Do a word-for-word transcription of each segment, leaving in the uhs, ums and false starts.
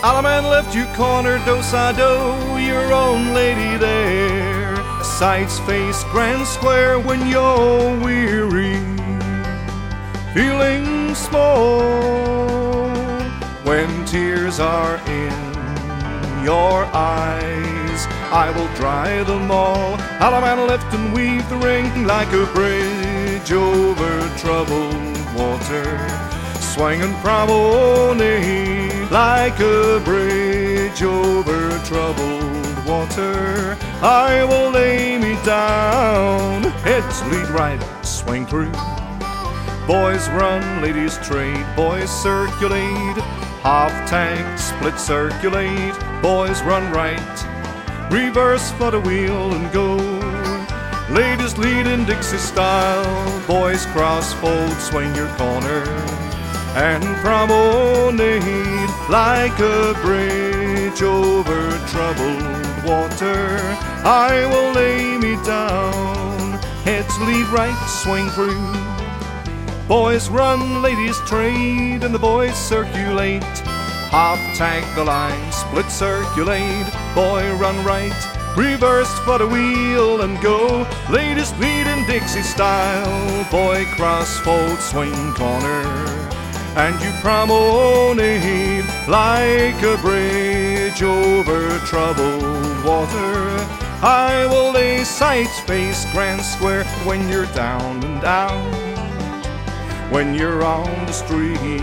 Alaman left you corner, do-si-do, your own lady there. Sights face Grand Square when you're weary, feeling small. When tears are in your eyes, I will dry them all. Alaman left and weave the ring like a bridge over troubled water, swinging Promenade like a bridge over troubled water. I will lay me down, heads lead right, swing through. Boys run, ladies trade, boys circulate, half tank, split circulate. Boys run right, reverse for the wheel and go. Ladies lead in Dixie style, boys cross fold, swing your corner and promenade like a bridge over troubled water. I will lay me down, heads lead right, swing through. Boys run, ladies trade, and the boys circulate. Half tag the line, split circulate. Boy run right, reverse for the wheel and go. Ladies lead in Dixie style, boy cross fold, swing corner, and you promenade like a bridge over troubled water. I will lay sights face Grand Square when you're down and out, when you're on the street,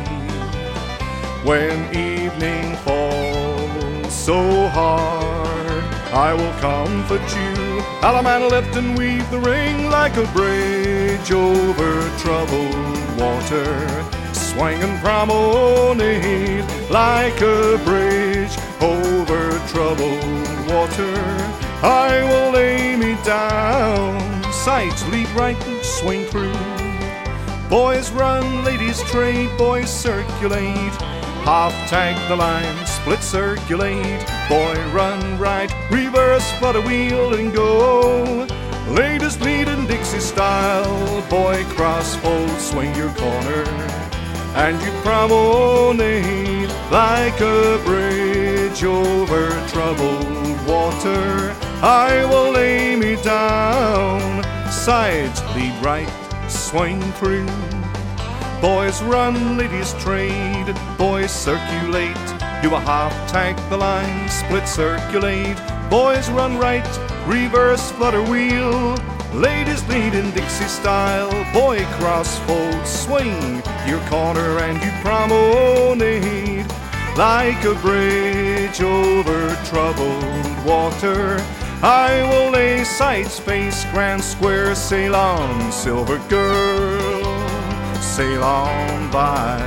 when evening falls so hard, I will comfort you. Alaman left and weave the ring like a bridge over troubled water, swinging promenade like a bridge over troubled water. I will lay me down, sights lead right and swing through. Boys run, ladies trade, boys circulate. Half tag the line, split circulate. Boy run right, reverse for the wheel and go. Ladies lead in Dixie style, boy cross fold, swing your corner, and you promenade like a bridge over troubled water. I will lay me down, sides lead right, swing through. Boys run, ladies trade, boys circulate. Do a half tag the line, split circulate. Boys run right, reverse flutter wheel. Ladies lead in Dixie style, boy cross fold, swing your corner, and you promenade like a bridge over troubled water. I will lay sights face Grand Square, sail on, silver girl, sail on by.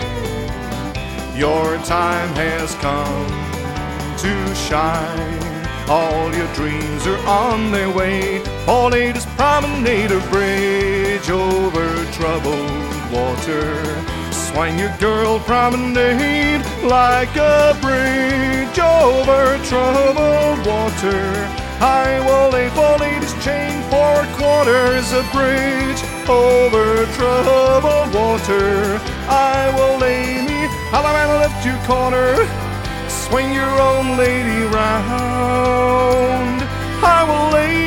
Your time has come to shine. All your dreams are on their way. All ladies promenade a bridge over troubled water. Swing your girl promenade like a bridge over troubled water. I will lay four ladies chain four quarters, a bridge over troubled water. I will lay me, Alaman left you corner, swing your own lady round. I will lay